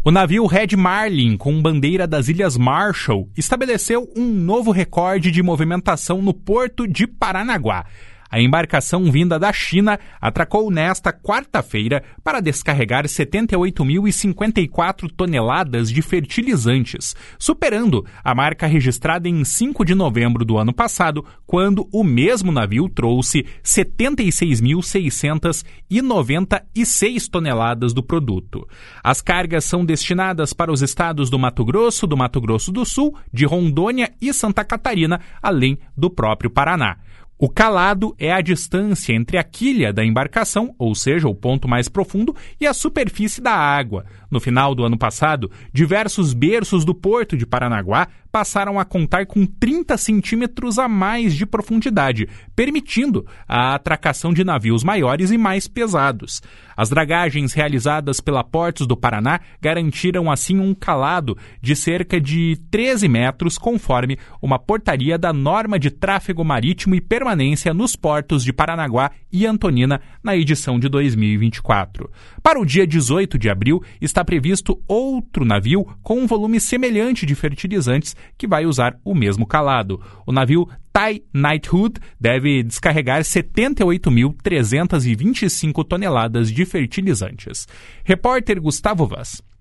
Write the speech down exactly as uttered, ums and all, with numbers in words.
O navio Red Marlin, com bandeira das Ilhas Marshall, estabeleceu um novo recorde de movimentação no porto de Paranaguá. A embarcação vinda da China atracou nesta quarta-feira para descarregar setenta e oito mil e cinquenta e quatro toneladas de fertilizantes, superando a marca registrada em cinco de novembro do ano passado, quando o mesmo navio trouxe setenta e seis mil seiscentas e noventa e seis toneladas do produto. As cargas são destinadas para os estados do Mato Grosso, do Mato Grosso do Sul, de Rondônia e Santa Catarina, além do próprio Paraná. O calado é a distância entre a quilha da embarcação, ou seja, o ponto mais profundo, e a superfície da água. No final do ano passado, diversos berços do porto de Paranaguá passaram a contar com trinta centímetros a mais de profundidade, permitindo a atracação de navios maiores e mais pesados. As dragagens realizadas pela Portos do Paraná garantiram assim um calado de cerca de treze metros, conforme uma portaria da norma de tráfego marítimo e permanência nos portos de Paranaguá e Antonina na edição de dois mil e vinte e quatro. Para o dia dezoito de abril, está previsto outro navio com um volume semelhante de fertilizantes que vai usar o mesmo calado. O navio Thai Knighthood deve descarregar setenta e oito mil trezentas e vinte e cinco toneladas de fertilizantes. Repórter Gustavo Vaz.